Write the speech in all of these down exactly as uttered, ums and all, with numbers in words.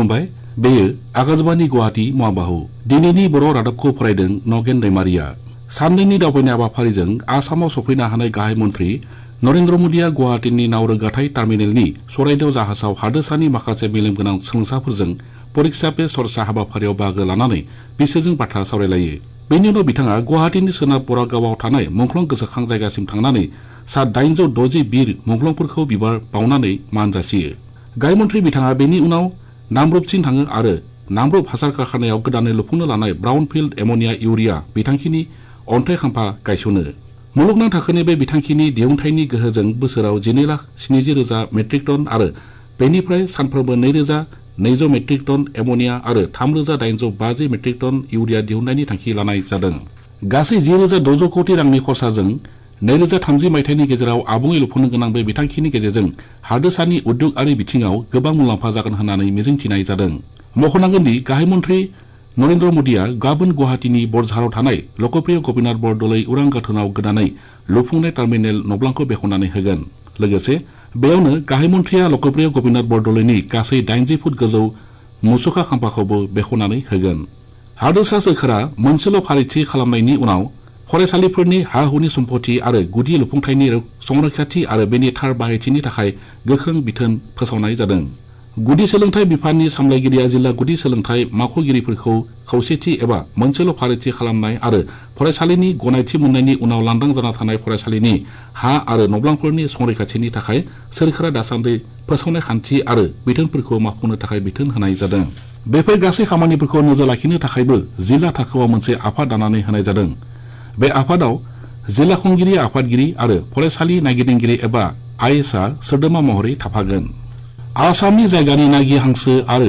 खुलुमबाय बेयो आकाशवाणी गुवाहाटी मुवाबाहु दिनैनि बर' रादाबखौ फरायदों नगेन दैमारिया। साननैनि दावबायनाय हाबाफारिजों आसामाव सफैनो हानाय गाहाय मन्थ्रि नरेन्द्र मोदिया गुवाहाटीनि नाव रोगाथाइ टार्मिनेलनि सराइदेव जाहाजाव हादोरसानि माखासे मेलेमगोनां सोलोंसाफोरजों परीक्षा पे चर्चा हाबाफारियाव बाहागो लानानै बिसोरजों बाथ्रा सावरायलायो। बेनि उनाव बिथाङा गुवाहाटीनि सोनाब बरागावआव थानाय मुंख्लं गोसोखां जायगासिम थांनानै सा दाइनजौ द'जि बिर मुंख्लंफोरखौ बिबार बावनानै मान जासियो। गाहाय मन्थ्रि बिथाङा बेनि उनाव नामरुपसिम थाङो आरो नामरुप हासार कारखानायाव गोदानै लुफुंनो लानाय ब्राउनफिल्ड एमोनिया इउरिया बिथांखिनि अन्थाइ खाम्फा गायसनो। मुलुगनां थाखोनि बे बिथांखिनि दिहुनथाइनि गोहोजों बोसोराव जिनै लाख स्निजि रोजा मेट्रिक टन आरो बेनिफ्राय सानफ्रोमबो नैरोजा नैजौ मेट्रिक टन एमोनिया आरो थामरोजा दाइनजौ बाजि मेट्रिक टन इउरिया दिहुननायनि थांखि लानाय जादों। गासै जि रोजा द'जौ कोटि रांनि खरसाजों नैरोजा थामजि मायथाइनि गेजेराव आबुङै लुफुंनो गोनां बे बिथांखिनि गेजेरजों हादोरसानि उद्योग बिथिङाव गोबां मुलाम्फा जागोन होननानै मिजिंथिनाय जादों। मख'नांगोन दि गाहाय मन्थ्रि नरेन्द्र मोदिया गाबोन गुवाहाटीनि बरझाराव थानाय लकप्रिय गपिनाथ बरदलै उरां गाथोनाव गोदानै लुफुंनाय टार्मिनेल नब्लांखौ बेखेवनानै होगोन। लोगोसे बेयावनो गाहाय मन्थ्रिया लकप्रिय गपिनाथ बरदलैनि गासै दाइनजि फुट गोजौ मुसुखा खाम्फाखौबो बेखेवनानै होगोन। हादोरसा सोरखारा मोनसेल' फारिथि खालामनायनि उनाव फरायसालिफोरनि हा-हुनि सम्पथि आरो गुदि लुफुंथायनि संरैखाथि आरो बेनि थार बाहायथिनि थाखाय गोख्रों बिथोन फोसावनाय जादों। गुदि सोलोंथाइ बिफाननि सामलायगिरिया जिल्ला गुदि सोलोंथाइ मावख'गिरिफोरखौ खौसेथि एबा मोनसेल' फारिथि खालामनाय आरो फरायसालिनि गनायथि मोननायनि उनाव लांदां जाना थानाय फरायसालिनि हा आरो नब्लांफोरनि संरैखाथिनि थाखाय सोरखारा दासान्दि फोसावनाय खान्थि आरो बिथोनफोरखौ मावफुंनो थाखाय बिथोन होनाय जादों। बेफोर गासै खामानिफोरखौ नोजोर लाखिनो थाखायबो जिल्ला थाखोआव मोनसे आफाद दानानै होनाय जादों। बे आफादाव जिल्ला खुंगिरि आफादगिरि आरो फरायसालि नायगिदिंगिरि एबा आइ एस आ सोद्रोमा महरै थाफागोन। आसामनि जायगानि नागि हांसो आरो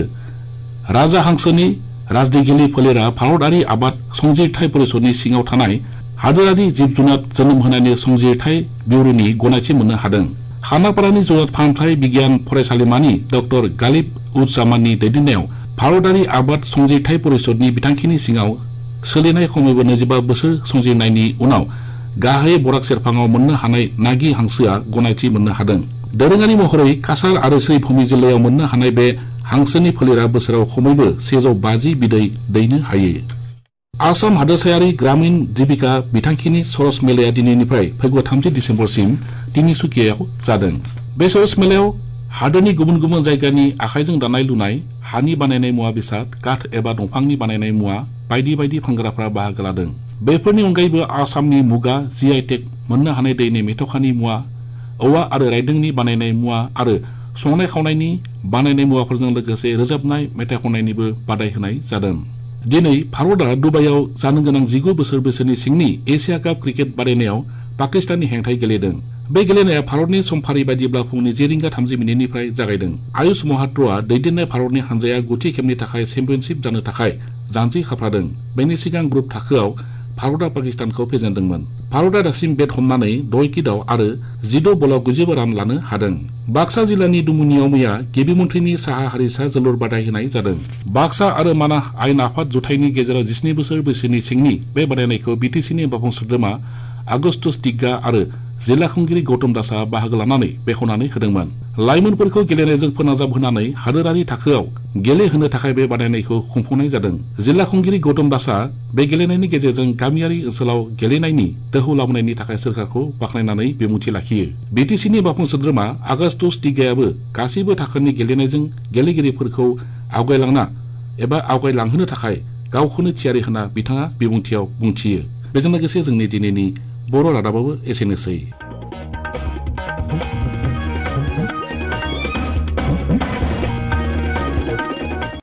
राजा हांसोनि राजदिगिलि फोलेरा भारतारि आबाद संजिरथाय परिषदनि सिङाव थानाय हादोरारि जिब जुनार जोनोम होनायनि संजिरथाय बिउर'नि गनायथि मोननो हादों। खानापारानि जुनार फाहामथाय बिगियान फरायसालिमानि डक्टर गालिब उज जामाननि दैदेननायाव भारतारि आबाद संजिरथाय परिषदनि बिथांखिनि सिङाव सोलिनाय खमैबो नैजिबा बोसोर संजिरनायनि उनाव गाहायै बराक सेरफाङाव मोननो हानाय नागि हांसोआ गनायथि मोननो हादों। दोरोङारि महरै काछार आरो श्रीभूमि जिल्लायाव मोननो हानाय बे हांसोनि फोलेरा बोसोराव खमैबो सेजौ बाजि बिदै दैनो हायो। आसाम हादोरसायारि ग्रामीण जिबिका बिथांखिनि सरस मेलाया दिनैनिफ्राय फैगौ थामजि दिसेम्बरसिम तिनिसुकियायाव जादों। बे सरस मेलायाव हादोरनि गुबुन गुबुन जायगानि आखाइजों दानाय लुनाय, हानि बानायनाय मुवा बेसाद, काठ एबा दंफांनि बानायनाय मुवा बायदि बायदि फानग्राफ्रा बाहागो लादों। बेफोरनि अनगायैबो आसामनि मुगा, जि आइ टेग मोननो हानाय दैनि मेथ'खानि मुवा, औवा आरो रायदोंनि बानायनाय मुवा आरो संनाय खावनायनि बानायनाय मुवाफोरजों लोगोसे रोजाबनाय मेथाइ खननायनिबो बादाय होनाय जादों। दिनै भारतआ दुबाइयाव जानो गोनां जिगु बोसोर बैसोनि सिंनि एसिया काप क्रिकेट बादायनायाव पाकिस्ताननि हेंथायै गेलेदों। बे गेलेनाया भारतनि समफारि बायदिब्ला फुंनि जि रिंगा थामजि मिनिटनिफ्राय जागायदों। आयुष महात्रआ दैदेननाय भारतनि हानजाया गुथि खेबनि थाखाय चेम्पियनशिप जानो थाखाय जानजि खाफ्रादों। बेनि सिगां ग्रुप थाखोआव भारतआ पाकिस्तानखौ फेजेनदोंमोन। भारतआ दासिम बेट हमनानै द' उइकेटआव आरो जिद' बलाव गुजिबा रान लानो हादों। बाक्सा जिल्लानि दुमुनियाव मैया गिबि मन्थ्रिनि साहा हारिसा जोलुर बादायहोनाय जादों। बाक्सा आरो मानाह आयेन आफाद जुथाइनि गेजेराव जिस्नि बोसोर बैसोनि सिंनि बे बादायनायखौ बिटिसिनि बाफुं सोद्रोमा आगस्टुस दिग्गा आरो जिल्ला खुंगिरि गौतम दासआ बाहागो लानानै बेखेवनानै होदोंमोन। लाइमोनफोरखौ गेलेनायजों फोनांजाब होनानै हादोरारि थाखोआव गेलेहोनो थाखाय बे बादायनायखौ खुंफुंनाय जादों। जिल्ला खुंगिरि गौतम दासआ बे गेलेनायनि गेजेरजों गामियारि ओनसोलाव गेलेनायनि दोहौ लाबोनायनि थाखाय सोरखारखौ बाख्नायनानै बिबुंथि लाखियो। बिटिसिनि बाफुं सोद्रोमा आगस्टुस दिग्गायाबो गासैबो थाखोनि गेलेनायजों गेलेगिरिफोरखौ आवगायलांना एबा आवगायलांहोनो थाखाय गावखौनो थियारि होना बिथाङा बिबुंथियाव बुंथियो। बेजों लोगोसे जोंनि दिनैनि बर' रादाबाबो एसेनोसै।